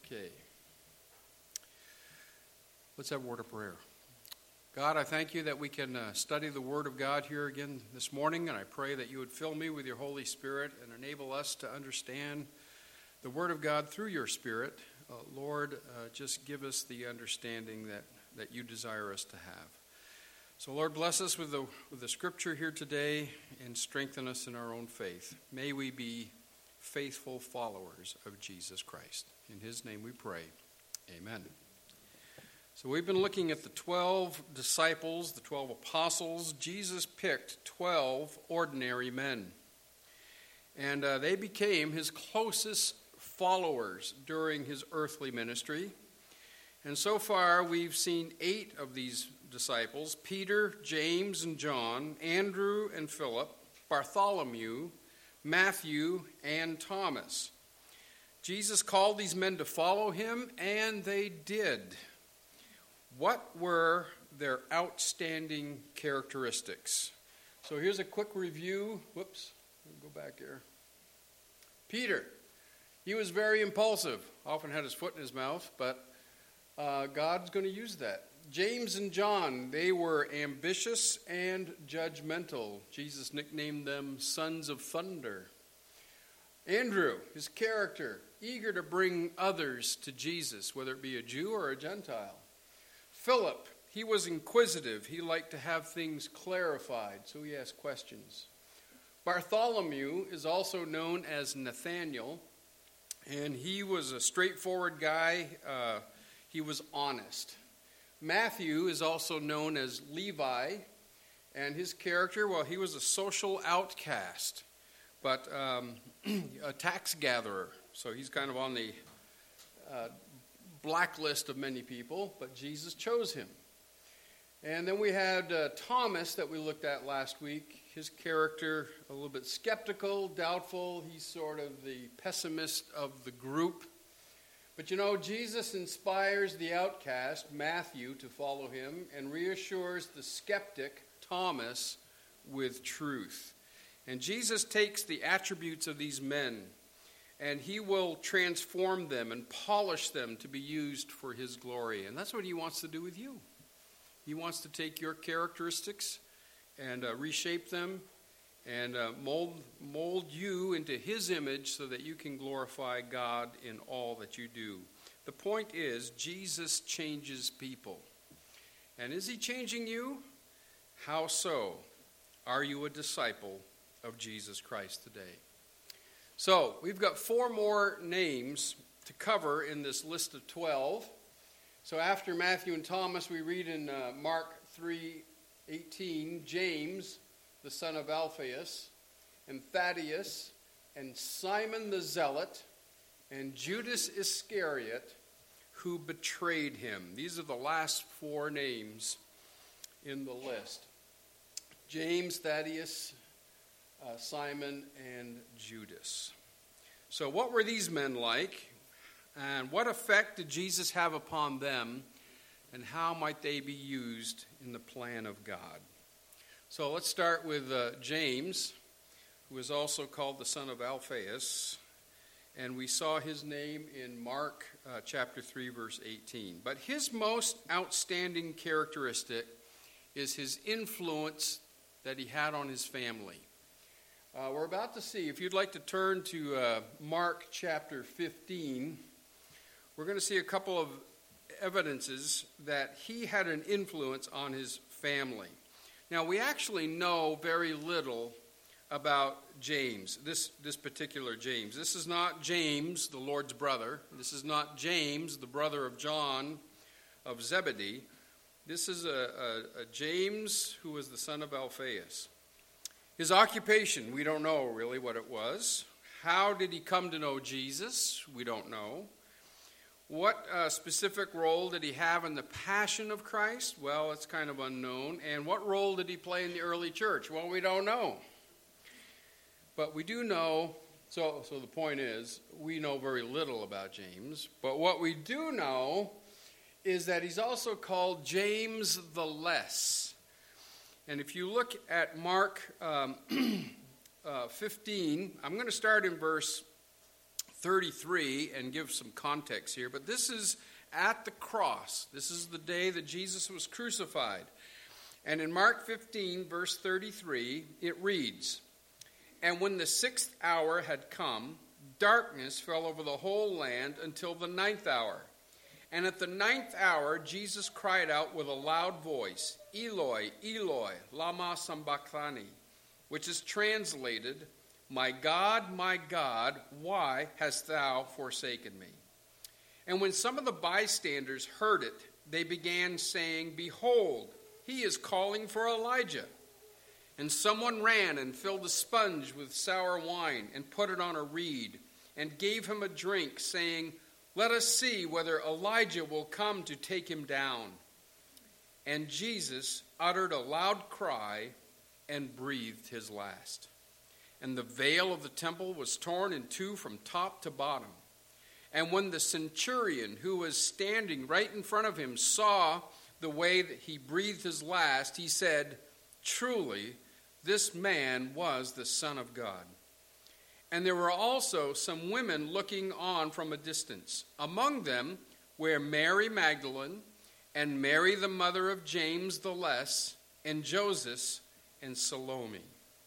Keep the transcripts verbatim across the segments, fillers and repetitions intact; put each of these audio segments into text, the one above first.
Okay. Let's have a word of prayer. God, I thank you that we can uh, study the Word of God here again this morning, and I pray that you would fill me with your Holy Spirit and enable us to understand the Word of God through your Spirit. Uh, Lord, uh, just give us the understanding that, that you desire us to have. So, Lord, bless us with the, with the Scripture here today and strengthen us in our own faith. May we be faithful followers of Jesus Christ. In his name we pray. Amen. So we've been looking at the twelve disciples, the twelve apostles. Jesus picked twelve ordinary men. And uh, they became his closest followers during his earthly ministry. And so far we've seen eight of these disciples: Peter, James, and John, Andrew and Philip, Bartholomew, Matthew, and Thomas. Jesus called these men to follow him, and they did. What were their outstanding characteristics? So here's a quick review. Whoops, let me go back here. Peter, he was very impulsive, often had his foot in his mouth, but uh, God's going to use that. James and John, they were ambitious and judgmental. Jesus nicknamed them sons of thunder. Andrew, his character, eager to bring others to Jesus, whether it be a Jew or a Gentile. Philip, he was inquisitive. He liked to have things clarified, so he asked questions. Bartholomew is also known as Nathaniel, and he was a straightforward guy. Uh, he was honest. Matthew is also known as Levi, and his character, well, he was a social outcast, but um, a tax gatherer. So he's kind of on the uh, blacklist of many people, but Jesus chose him. And then we had uh, Thomas that we looked at last week. His character, a little bit skeptical, doubtful. He's sort of the pessimist of the group. But you know, Jesus inspires the outcast, Matthew, to follow him and reassures the skeptic, Thomas, with truth. And Jesus takes the attributes of these men and he will transform them and polish them to be used for his glory. And that's what he wants to do with you. He wants to take your characteristics and uh, reshape them and uh, mold, mold you into his image so that you can glorify God in all that you do. The point is, Jesus changes people. And is he changing you? How so? Are you a disciple of Jesus Christ today? So, we've got four more names to cover in this list of twelve. So after Matthew and Thomas, we read in uh, Mark three eighteen, James, the son of Alphaeus, and Thaddeus, and Simon the Zealot, and Judas Iscariot, who betrayed him. These are the last four names in the list. James, Thaddeus, Uh, Simon, and Judas. So what were these men like? And what effect did Jesus have upon them? And how might they be used in the plan of God? So let's start with uh, James, who is also called the son of Alphaeus. And we saw his name in Mark uh, chapter three, verse eighteen. But his most outstanding characteristic is his influence that he had on his family. Uh, we're about to see, if you'd like to turn to uh, Mark chapter fifteen, we're going to see a couple of evidences that he had an influence on his family. Now, we actually know very little about James, this, this particular James. This is not James, the Lord's brother. This is not James, the brother of John of Zebedee. This is a, a, a James who was the son of Alphaeus. His occupation, we don't know really what it was. How did he come to know Jesus? We don't know. What uh, specific role did he have in the passion of Christ? Well, it's kind of unknown. And what role did he play in the early church? Well, we don't know. But we do know, so, so the point is, we know very little about James. But what we do know is that he's also called James the Less. And if you look at Mark um, uh, fifteen, I'm going to start in verse thirty-three and give some context here, but this is at the cross. This is the day that Jesus was crucified. And in Mark fifteen, verse thirty-three, it reads, "And when the sixth hour had come, darkness fell over the whole land until the ninth hour. And at the ninth hour, Jesus cried out with a loud voice, 'Eloi, Eloi, lama sabachthani,' which is translated, 'My God, my God, why hast thou forsaken me?' And when some of the bystanders heard it, they began saying, 'Behold, he is calling for Elijah.' And someone ran and filled a sponge with sour wine and put it on a reed and gave him a drink, saying, 'Let us see whether Elijah will come to take him down.' And Jesus uttered a loud cry and breathed his last. And the veil of the temple was torn in two from top to bottom. And when the centurion who was standing right in front of him saw the way that he breathed his last, he said, 'Truly, this man was the Son of God.' And there were also some women looking on from a distance. Among them were Mary Magdalene, and Mary the mother of James the Less, and Joseph, and Salome."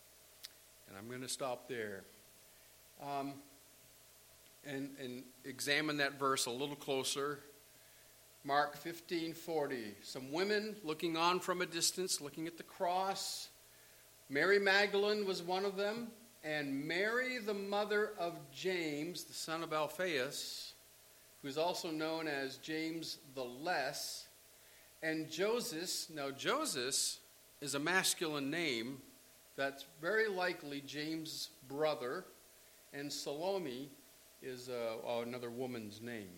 And I'm going to stop there. Um, and, and examine that verse a little closer. Mark fifteen forty. Some women looking on from a distance, looking at the cross. Mary Magdalene was one of them. And Mary, the mother of James, the son of Alphaeus, who is also known as James the Less, and Joseph. Now, Joseph is a masculine name. That's very likely James' brother, and Salome is uh, another woman's name.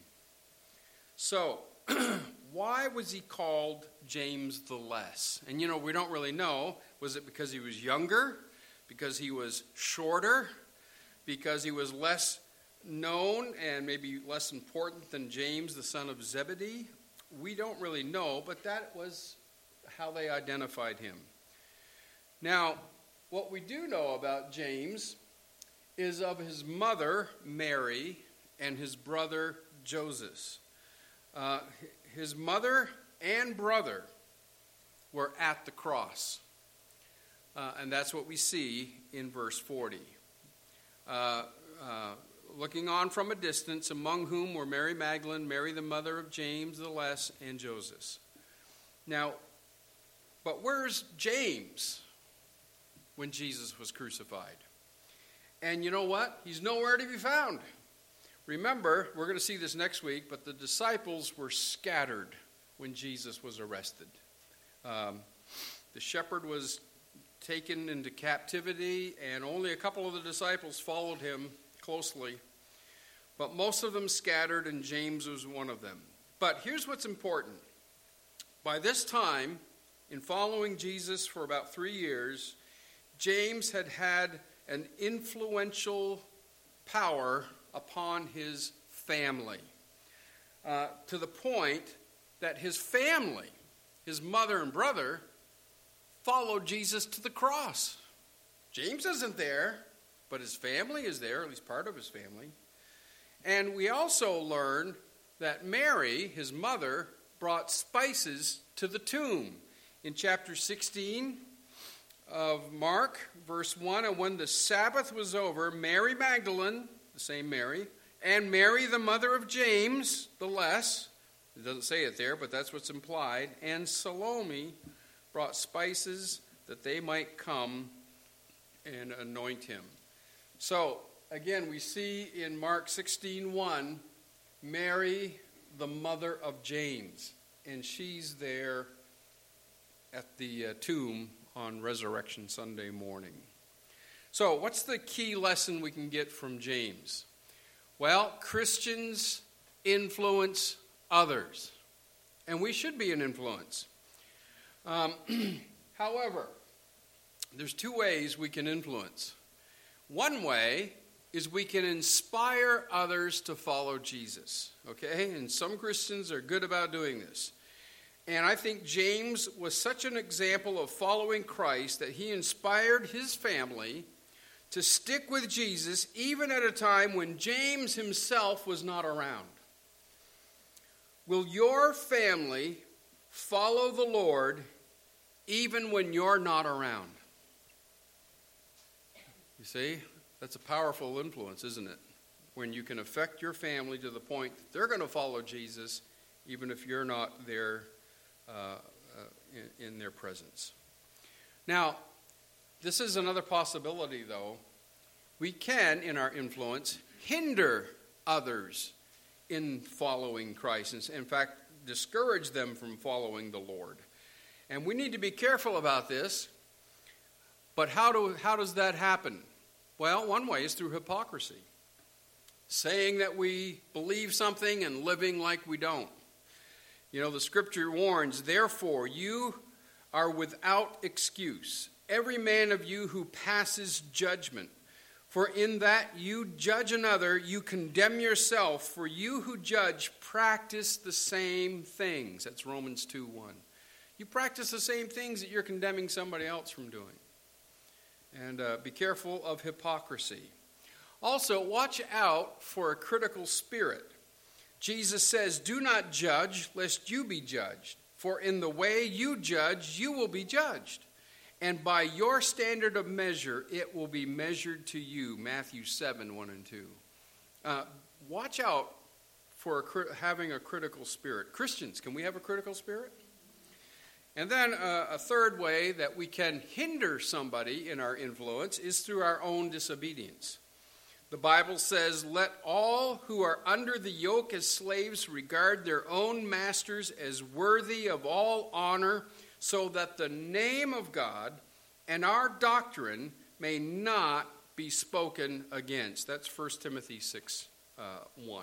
So, why was he called James the Less? And you know, we don't really know. Was it because he was younger? Because he was shorter? Because he was less known and maybe less important than James, the son of Zebedee? We don't really know, but that was how they identified him. Now, what we do know about James is of his mother, Mary, and his brother, Joseph. Uh, his mother and brother were at the cross. Uh, and that's what we see in verse forty. Uh, uh, looking on from a distance, among whom were Mary Magdalene, Mary the mother of James the Less, and Joseph. Now, but where's James when Jesus was crucified? And you know what? He's nowhere to be found. Remember, we're going to see this next week, but the disciples were scattered when Jesus was arrested. Um, the shepherd was taken into captivity, and only a couple of the disciples followed him closely. But most of them scattered, and James was one of them. But here's what's important. By this time, in following Jesus for about three years, James had had an influential power upon his family, uh, to the point that his family, his mother and brother, followed Jesus to the cross. James isn't there, but his family is there, at least part of his family. And we also learn that Mary, his mother, brought spices to the tomb. In chapter sixteen of Mark, verse one, and when the Sabbath was over, Mary Magdalene, the same Mary, and Mary, the mother of James, the Less, it doesn't say it there, but that's what's implied, and Salome brought spices that they might come and anoint him. So, again, we see in Mark sixteen one, Mary, the mother of James, and she's there at the uh, tomb on Resurrection Sunday morning. So, what's the key lesson we can get from James? Well, Christians influence others, and we should be an influence. Um, however, there's two ways we can influence. One way is we can inspire others to follow Jesus, okay? And some Christians are good about doing this. And I think James was such an example of following Christ that he inspired his family to stick with Jesus even at a time when James himself was not around? Will your family follow the Lord even when you're not around? You see, that's a powerful influence, isn't it? When you can affect your family to the point that they're going to follow Jesus even if you're not there uh, uh, in, in their presence. Now, this is another possibility, though. We can, in our influence, hinder others in following Christ. And in fact, discourage them from following the Lord. And we need to be careful about this. But how do how does that happen? Well, one way is through hypocrisy. Saying that we believe something and living like we don't. You know, the scripture warns, therefore, you are without excuse, every man of you who passes judgment. For in that you judge another, you condemn yourself. For you who judge practice the same things. That's Romans two one. You practice the same things that you're condemning somebody else from doing. And uh, be careful of hypocrisy. Also, watch out for a critical spirit. Jesus says, do not judge, lest you be judged. For in the way you judge, you will be judged. And by your standard of measure, it will be measured to you. Matthew seven, one and two. Uh, watch out for a, having a critical spirit. Christians, can we have a critical spirit? And then uh, a third way that we can hinder somebody in our influence is through our own disobedience. The Bible says, let all who are under the yoke as slaves regard their own masters as worthy of all honor, so that the name of God and our doctrine may not be spoken against. That's First Timothy six, one.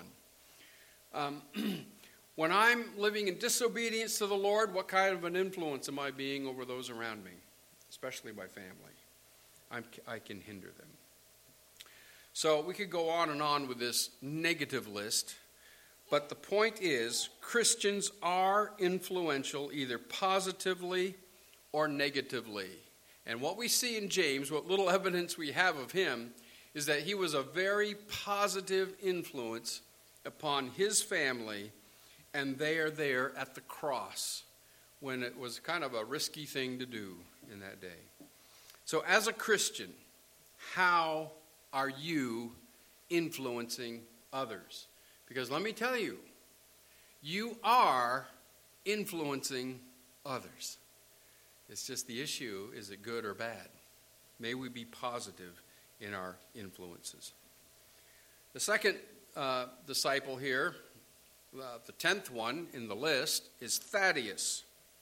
Um, when I'm living in disobedience to the Lord, what kind of an influence am I being over those around me, especially my family? I'm, I can hinder them. So we could go on and on with this negative list. But the point is, Christians are influential either positively or negatively. And what we see in James, what little evidence we have of him, is that he was a very positive influence upon his family, and they are there at the cross when it was kind of a risky thing to do in that day. So as a Christian, how are you influencing others? Because let me tell you, you are influencing others. It's just the issue, is it good or bad? May we be positive in our influences. The second uh, disciple here, uh, the tenth one in the list, is Thaddeus.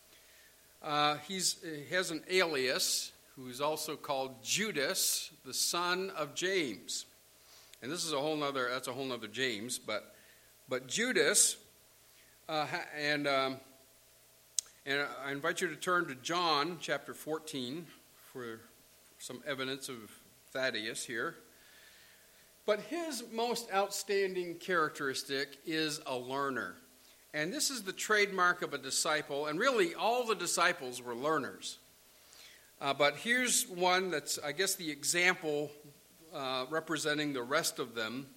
Uh, he's, he has an alias who is also called Judas, the son of James. And this is a whole nother, that's a whole nother James, but But Judas, uh, and um, and I invite you to turn to John chapter fourteen for some evidence of Thaddeus here. But his most outstanding characteristic is a learner. And this is the trademark of a disciple, and really all the disciples were learners. Uh, but here's one that's, I guess, the example uh, representing the rest of them.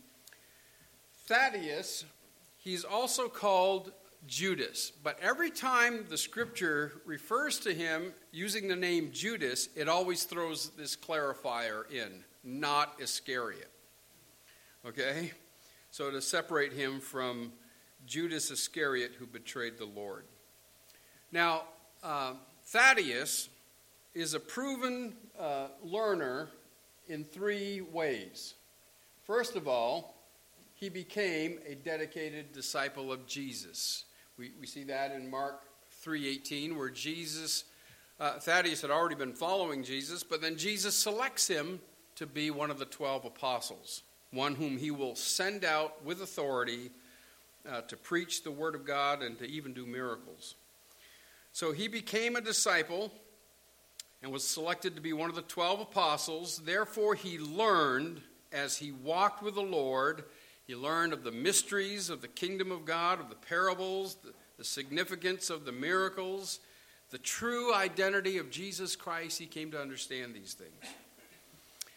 Thaddeus, he's also called Judas, but every time the scripture refers to him using the name Judas, it always throws this clarifier in, not Iscariot. Okay? So to separate him from Judas Iscariot, who betrayed the Lord. Now, uh, Thaddeus is a proven uh, learner in three ways. First of all, he became a dedicated disciple of Jesus. We, we see that in Mark three eighteen, where Jesus, uh, Thaddeus had already been following Jesus, but then Jesus selects him to be one of the twelve apostles, one whom he will send out with authority uh, to preach the word of God and to even do miracles. So he became a disciple and was selected to be one of the twelve apostles. Therefore, he learned as he walked with the Lord. He learned of the mysteries of the kingdom of God, of the parables, the, the significance of the miracles, the true identity of Jesus Christ. He came to understand these things.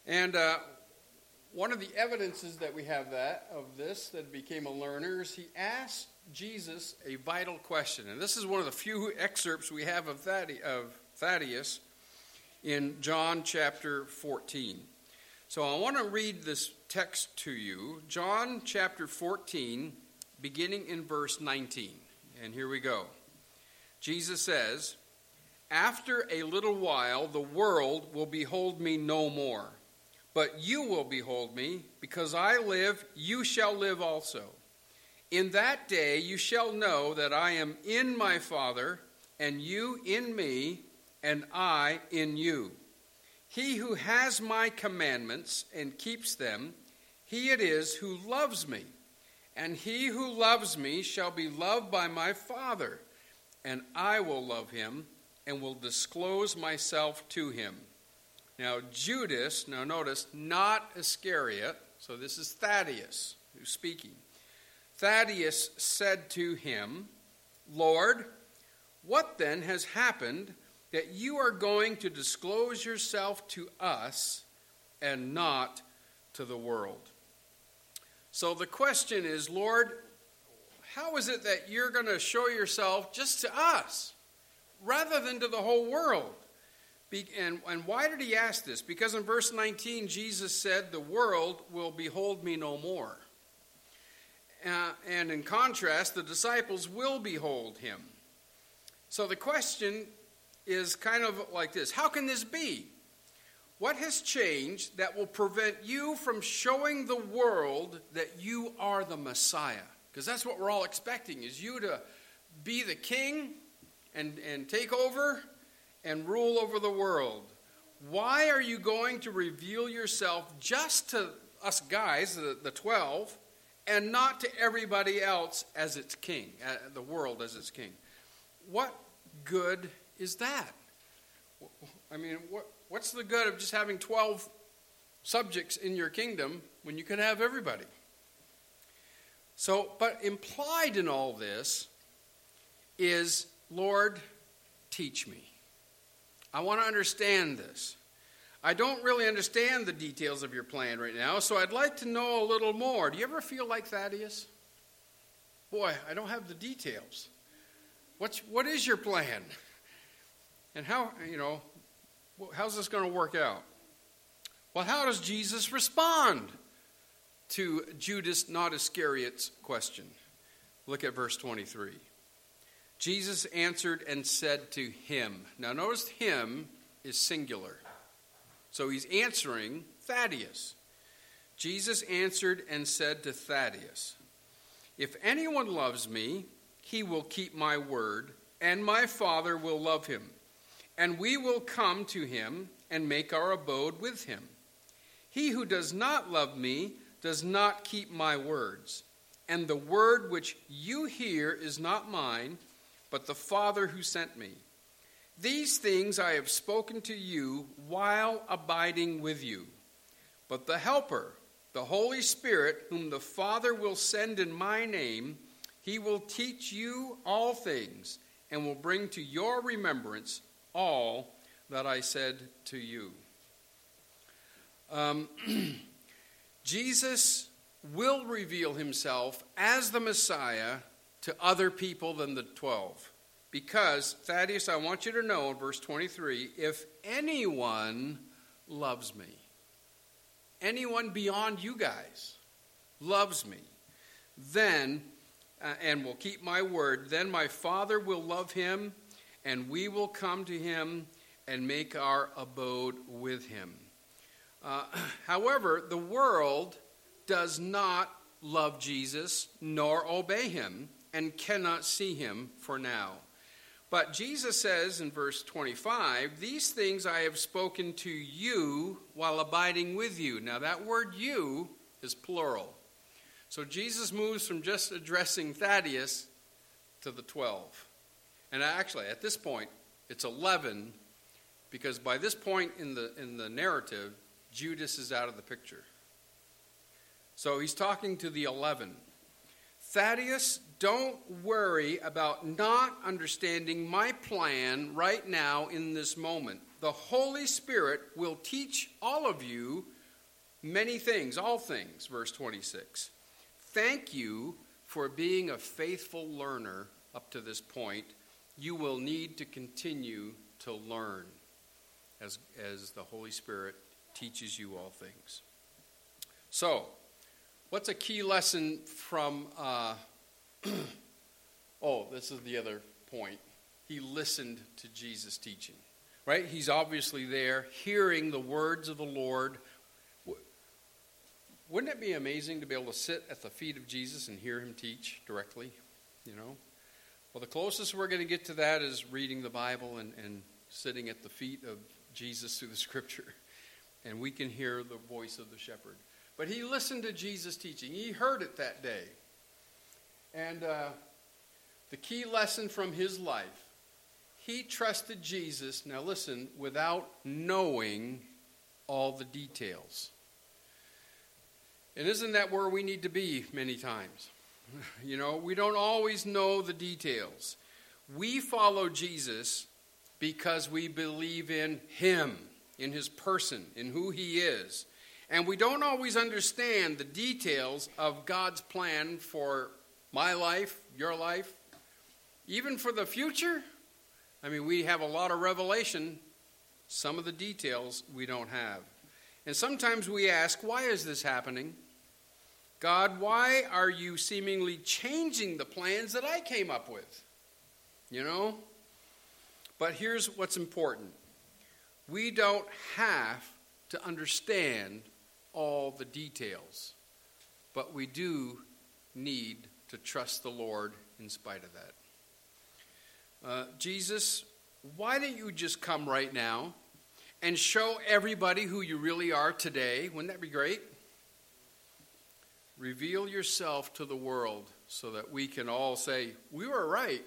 And uh, one of the evidences that we have that of this, that became a learner, is he asked Jesus a vital question. And this is one of the few excerpts we have of Thaddeus in John chapter fourteen. So I want to read this text to you. John chapter fourteen, beginning in verse nineteen. And here we go. Jesus says, "After a little while the world will behold me no more. But you will behold me, because I live, you shall live also. In that day you shall know that I am in my Father, and you in me, and I in you. He who has my commandments and keeps them, he it is who loves me. And he who loves me shall be loved by my Father, and I will love him, and will disclose myself to him." Now Judas, now notice, not Iscariot, so this is Thaddeus who's speaking. Thaddeus said to him, "Lord, what then has happened that you are going to disclose yourself to us and not to the world?" So the question is, Lord, how is it that you're going to show yourself just to us rather than to the whole world? Be, and, and why did he ask this? Because in verse nineteen, Jesus said, "The world will behold me no more." Uh, and in contrast, the disciples will behold him. So the question is kind of like this: how can this be? What has changed that will prevent you from showing the world that you are the Messiah? Because that's what we're all expecting, is you to be the king and, and take over and rule over the world. Why are you going to reveal yourself just to us guys, the, the twelve, and not to everybody else as its king, uh, the world as its king? What good is that? I mean, what, what's the good of just having twelve subjects in your kingdom when you could have everybody? So, but implied in all this is, Lord, teach me. I want to understand this. I don't really understand the details of your plan right now, so I'd like to know a little more. Do you ever feel like Thaddeus? Boy, I don't have the details. What's, what is your plan? And how, you know, how's this going to work out? Well, how does Jesus respond to Judas, not Iscariot's question? Look at verse twenty-three. Jesus answered and said to him. Now notice him is singular. So he's answering Thaddeus. Jesus answered and said to Thaddeus, "If anyone loves me, he will keep my word, and my Father will love him. And we will come to him and make our abode with him. He who does not love me does not keep my words. And the word which you hear is not mine, but the Father who sent me. These things I have spoken to you while abiding with you. But the Helper, the Holy Spirit, whom the Father will send in my name, he will teach you all things and will bring to your remembrance all that I said to you." Um, Jesus will reveal himself as the Messiah to other people than the twelve. Because, Thaddeus, I want you to know in verse twenty-three, if anyone loves me, anyone beyond you guys loves me, then, uh, and will keep my word, then my Father will love him, and we will come to him and make our abode with him. Uh, however, the world does not love Jesus nor obey him, and cannot see him for now. But Jesus says in verse twenty-five, "These things I have spoken to you while abiding with you." Now that word "you" is plural. So Jesus moves from just addressing Thaddeus to the twelve. And actually, at this point, it's eleven, because by this point in the in the narrative, Judas is out of the picture. So he's talking to the eleven. Thaddeus, don't worry about not understanding my plan right now in this moment. The Holy Spirit will teach all of you many things, all things, verse twenty-six. Thank you for being a faithful learner up to this point. You will need to continue to learn as, as the Holy Spirit teaches you all things. So, what's a key lesson from, uh, oh, this is the other point. He listened to Jesus' teaching, right? He's obviously there hearing the words of the Lord. Wouldn't it be amazing to be able to sit at the feet of Jesus and hear him teach directly, you know? Well, the closest we're going to get to that is reading the Bible and, and sitting at the feet of Jesus through the Scripture. And we can hear the voice of the shepherd. But he listened to Jesus' teaching. He heard it that day. And uh, the key lesson from his life, he trusted Jesus, now listen, without knowing all the details. And isn't that where we need to be many times? You know, we don't always know the details. We follow Jesus because we believe in him, in his person, in who he is. And we don't always understand the details of God's plan for my life, your life, even for the future. I mean, we have a lot of revelation. Some of the details we don't have. And sometimes we ask, why is this happening? God, why are you seemingly changing the plans that I came up with? You know? But here's what's important. We don't have to understand all the details, but we do need to trust the Lord in spite of that. Uh, Jesus, why don't you just come right now and show everybody who you really are today? Wouldn't that be great? Reveal yourself to the world so that we can all say, we were right.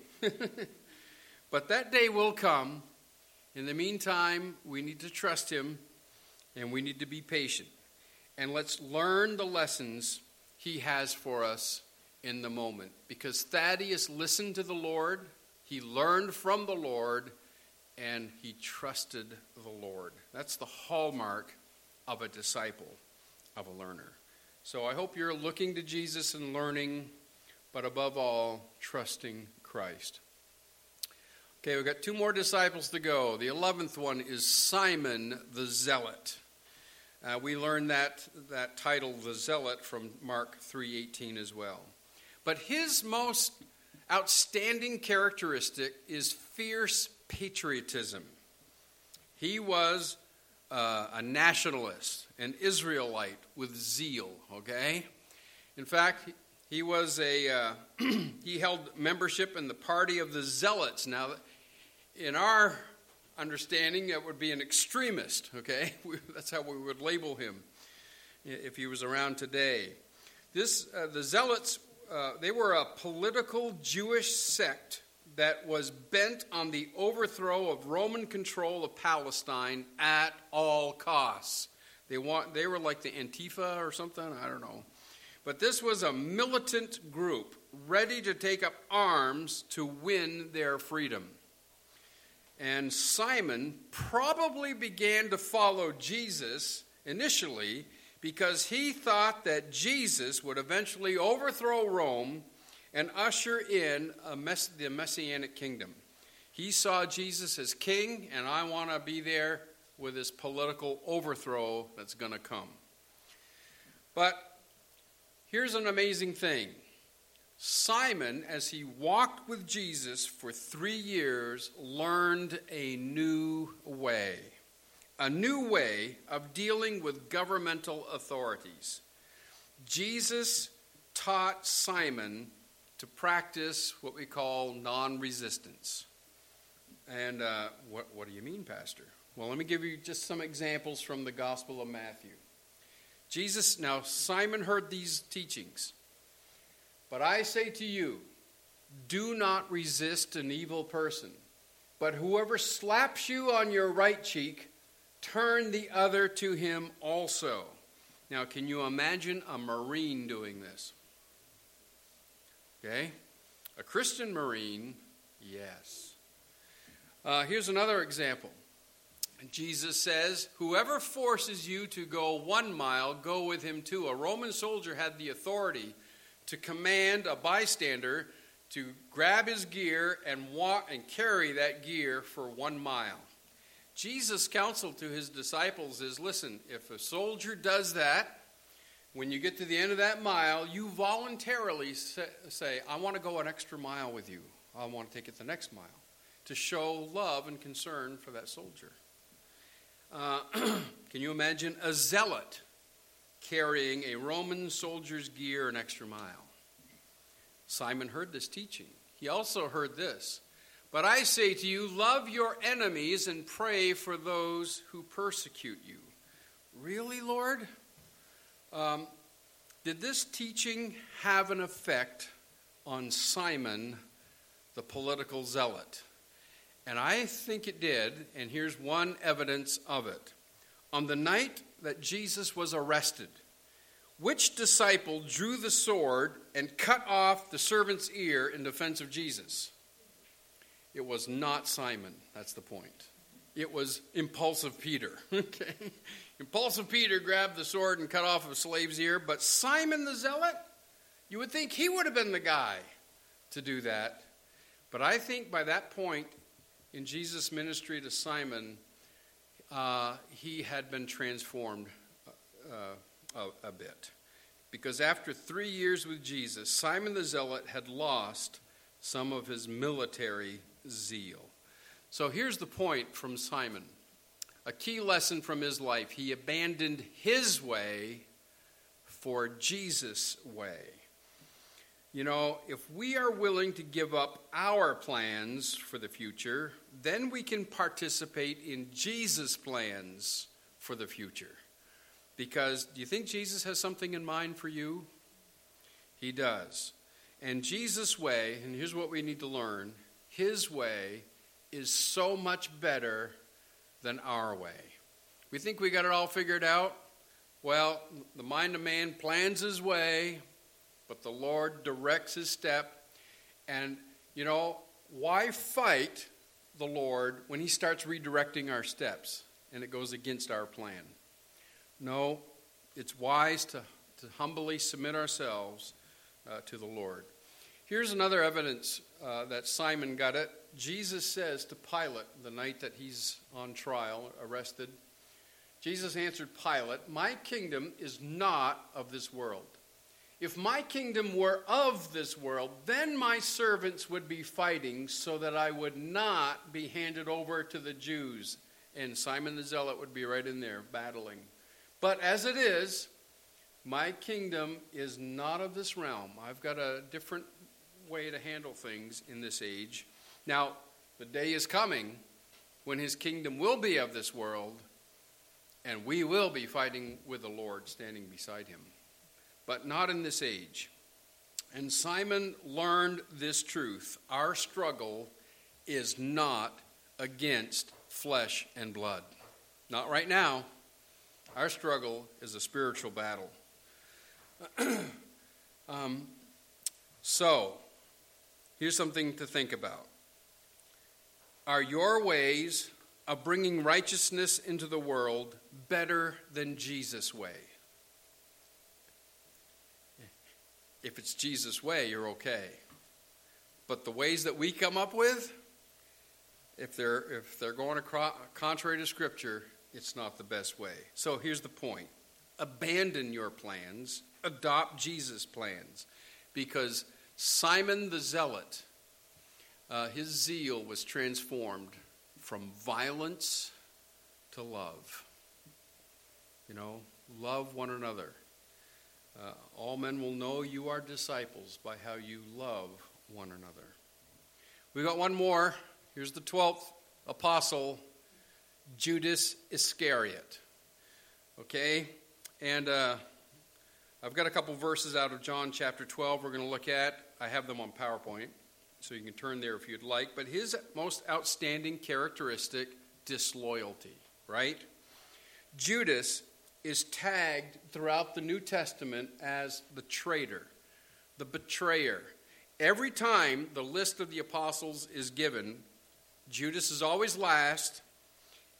But that day will come. In the meantime, we need to trust him and we need to be patient. And let's learn the lessons he has for us in the moment. Because Thaddeus listened to the Lord, he learned from the Lord, and he trusted the Lord. That's the hallmark of a disciple, of a learner. So I hope you're looking to Jesus and learning, but above all, trusting Christ. Okay, we've got two more disciples to go. The eleventh one is Simon the Zealot. Uh, we learned that, that title, the Zealot, from Mark three eighteen as well. But his most outstanding characteristic is fierce patriotism. He was uh, a nationalist, an Israelite with zeal, okay? In fact, he was a, uh, he held membership in the party of the Zealots. Now, in our understanding, that would be an extremist, okay? That's how we would label him if he was around today. This, uh, the Zealots, uh, they were a political Jewish sect that was bent on the overthrow of Roman control of Palestine at all costs. They want, they were like the Antifa or something, I don't know. But this was a militant group ready to take up arms to win their freedom. And Simon probably began to follow Jesus initially because he thought that Jesus would eventually overthrow Rome and usher in a mess, the Messianic kingdom. He saw Jesus as king, and I want to be there with this political overthrow that's going to come. But here's an amazing thing. Simon, as he walked with Jesus for three years, learned a new way. A new way of dealing with governmental authorities. Jesus taught Simon to practice what we call non-resistance. And uh, what, what do you mean, Pastor? Well, let me give you just some examples from the Gospel of Matthew. Jesus, now Simon heard these teachings. But I say to you, do not resist an evil person. But whoever slaps you on your right cheek, turn the other to him also. Now, can you imagine a Marine doing this? Okay? A Christian Marine, yes. Uh, here's another example. Jesus says, whoever forces you to go one mile, go with him two. A Roman soldier had the authority to command a bystander to grab his gear and walk and carry that gear for one mile. Jesus' counsel to his disciples is, listen, if a soldier does that, when you get to the end of that mile, you voluntarily say, I want to go an extra mile with you. I want to take it the next mile, to show love and concern for that soldier. Uh, can you imagine a zealot carrying a Roman soldier's gear an extra mile? Simon heard this teaching. He also heard this. But I say to you, love your enemies and pray for those who persecute you. Really, Lord? Um, did this teaching have an effect on Simon, the political zealot? And I think it did, and here's one evidence of it. On the night that Jesus was arrested, which disciple drew the sword and cut off the servant's ear in defense of Jesus? It was not Simon. That's the point. It was impulsive Peter. Okay, impulsive Peter grabbed the sword and cut off a slave's ear, but Simon the zealot, you would think he would have been the guy to do that. But I think by that point in Jesus' ministry to Simon, uh, he had been transformed uh, a, a bit. Because after three years with Jesus, Simon the zealot had lost some of his military zeal. So here's the point from Simon. A key lesson from his life. He abandoned his way for Jesus' way. You know, if we are willing to give up our plans for the future, then we can participate in Jesus' plans for the future. Because do you think Jesus has something in mind for you? He does. And Jesus' way, and here's what we need to learn, his way is so much better than our way. We think we got it all figured out. Well, the mind of man plans his way, but the Lord directs his step. And, you know, why fight the Lord when he starts redirecting our steps and it goes against our plan? No, it's wise to, to humbly submit ourselves uh, to the Lord. Here's another evidence uh, that Simon got it. Jesus says to Pilate the night that he's on trial, arrested, Jesus answered Pilate, my kingdom is not of this world. If my kingdom were of this world, then my servants would be fighting so that I would not be handed over to the Jews. And Simon the Zealot would be right in there battling. But as it is, my kingdom is not of this realm. I've got a different way to handle things in this age. Now, the day is coming when his kingdom will be of this world, and we will be fighting with the Lord standing beside him. But not in this age. And Simon learned this truth. Our struggle is not against flesh and blood. Not right now. Our struggle is a spiritual battle. um, so, here's something to think about. Are your ways of bringing righteousness into the world better than Jesus' way? If it's Jesus' way, you're okay. But the ways that we come up with, if they're if they're going across, contrary to Scripture, it's not the best way. So here's the point. Abandon your plans. Adopt Jesus' plans. Because Simon the Zealot, uh, his zeal was transformed from violence to love. You know, love one another. Uh, all men will know you are disciples by how you love one another. We got one more. Here's the twelfth apostle, Judas Iscariot. Okay? And uh, I've got a couple verses out of John chapter twelve we're going to look at. I have them on PowerPoint, so you can turn there if you'd like. But his most outstanding characteristic, disloyalty, right? Judas is tagged throughout the New Testament as the traitor, the betrayer. Every time the list of the apostles is given, Judas is always last,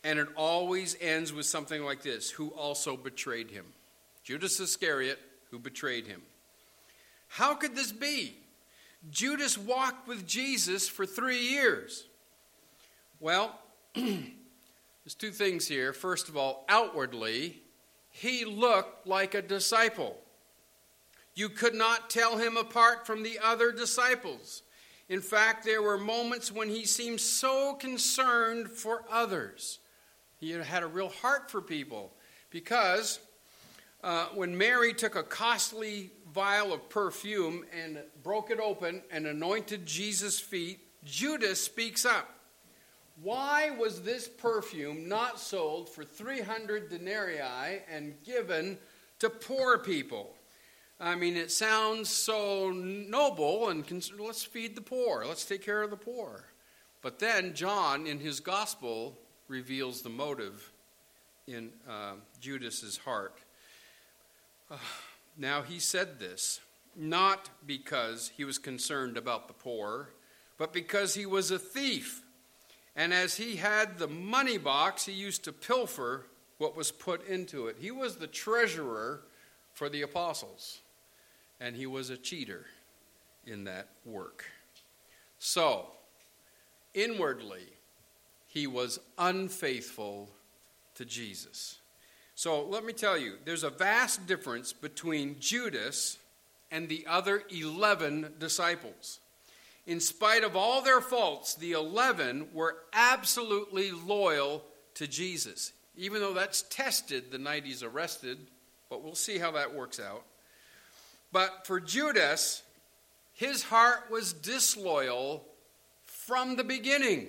And it always ends with something like this: who also betrayed him. Judas Iscariot, who betrayed him. How could this be? Judas walked with Jesus for three years. Well, there's two things here. First of all, outwardly, he looked like a disciple. You could not tell him apart from the other disciples. In fact, there were moments when he seemed so concerned for others. He had a real heart for people, because uh, when Mary took a costly vial of perfume and broke it open and anointed Jesus' feet, Judas speaks up. Why was this perfume not sold for three hundred denarii and given to poor people? I mean, it sounds so noble, and let's feed the poor. Let's take care of the poor. But then John, in his gospel, reveals the motive in uh, Judas's heart. Uh, now, he said this not because he was concerned about the poor, but because he was a thief. And as he had the money box, he used to pilfer what was put into it. He was the treasurer for the apostles, and he was a cheater in that work. So, inwardly, he was unfaithful to Jesus. So let me tell you, there's a vast difference between Judas and the other eleven disciples. In spite of all their faults, the eleven were absolutely loyal to Jesus, even though that's tested the night he's arrested, but we'll see how that works out. But for Judas, his heart was disloyal from the beginning.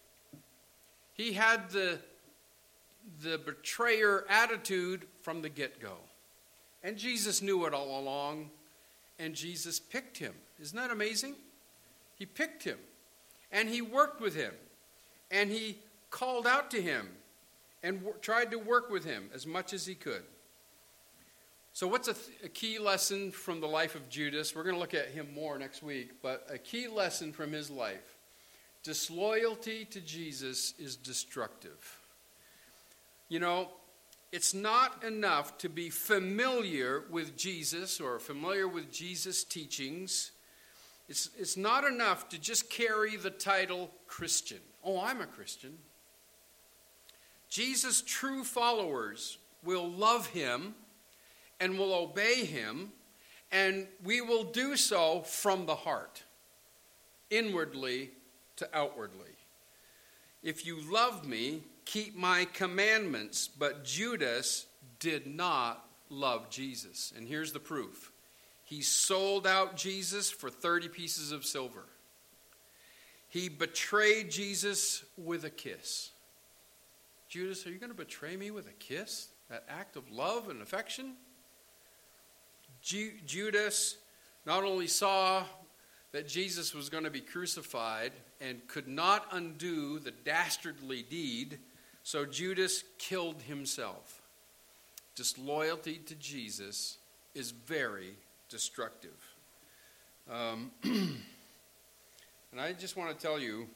He had the, the betrayer attitude from the get-go. And Jesus knew it all along, and Jesus picked him. Isn't that amazing? He picked him, and he worked with him, and he called out to him and w- tried to work with him as much as he could. So what's a, th- a key lesson from the life of Judas? We're going to look at him more next week, but a key lesson from his life. Disloyalty to Jesus is destructive. You know, it's not enough to be familiar with Jesus or familiar with Jesus' teachings. It's, it's not enough to just carry the title Christian. Oh, I'm a Christian. Jesus' true followers will love him and will obey him, and we will do so from the heart, inwardly to outwardly. If you love me, keep my commandments. But Judas did not love Jesus. And here's the proof. He sold out Jesus for thirty pieces of silver. He betrayed Jesus with a kiss. Judas, are you going to betray me with a kiss? That act of love and affection? Ju- Judas not only saw that Jesus was going to be crucified and could not undo the dastardly deed, so Judas killed himself. Disloyalty to Jesus is very destructive. Um, and I just want to tell you,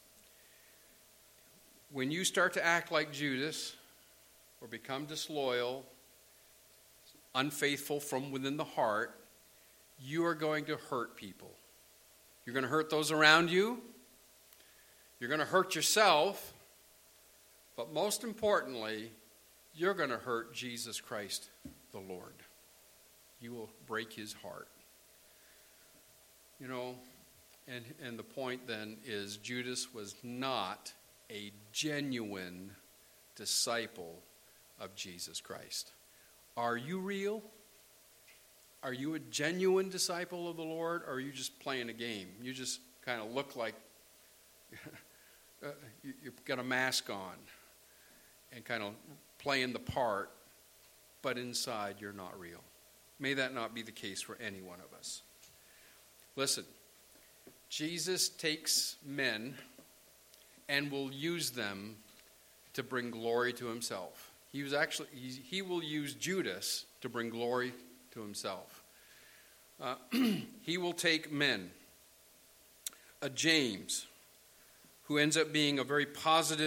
when you start to act like Judas or become disloyal, unfaithful from within the heart, you are going to hurt people. You're going to hurt those around you. You're going to hurt yourself. But most importantly, you're going to hurt Jesus Christ, the Lord. You will break his heart. You know, and, and the point then is Judas was not a genuine disciple of Jesus Christ. Are you real? Are you a genuine disciple of the Lord, or are you just playing a game? You just kind of look like uh, you, you've got a mask on and kind of playing the part, but inside you're not real. May that not be the case for any one of us. Listen, Jesus takes men and will use them to bring glory to himself. He was actually he, he will use Judas to bring glory to himself. Uh, he will take men, a James, who ends up being a very positive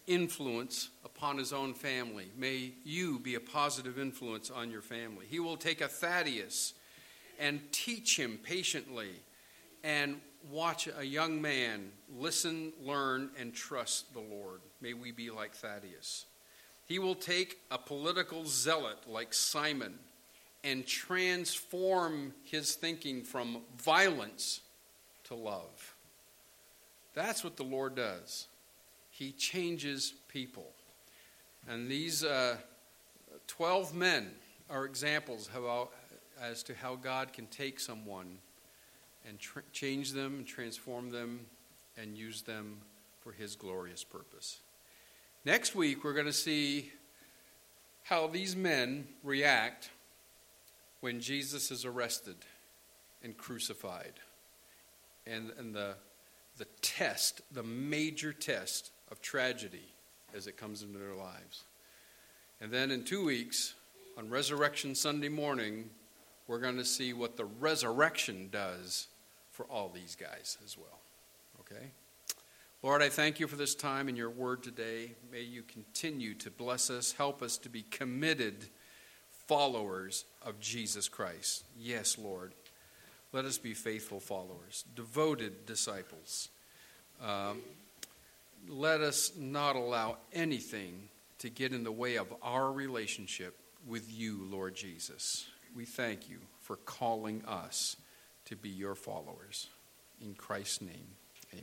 influence upon his own family. May you be a positive influence on your family. He will take a Thaddeus and teach him patiently and watch a young man listen, learn, and trust the Lord. May we be like Thaddeus. He will take a political zealot like Simon and transform his thinking from violence to love. That's what the Lord does. He changes people. And these uh, twelve men are examples how, as to how God can take someone and tr- change them, and transform them, and use them for his glorious purpose. Next week, we're going to see how these men react when Jesus is arrested and crucified. And, and the, the test, the major test of tragedy as it comes into their lives. And then in two weeks, on Resurrection Sunday morning, we're going to see what the resurrection does for all these guys as well. Okay? Lord, I thank you for this time and your word today. May you continue to bless us, help us to be committed followers of Jesus Christ. Yes, Lord. Let us be faithful followers, devoted disciples. Um, let us not allow anything to get in the way of our relationship with you, Lord Jesus. We thank you for calling us to be your followers. In Christ's name, amen.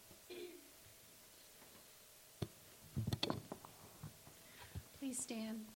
Please stand.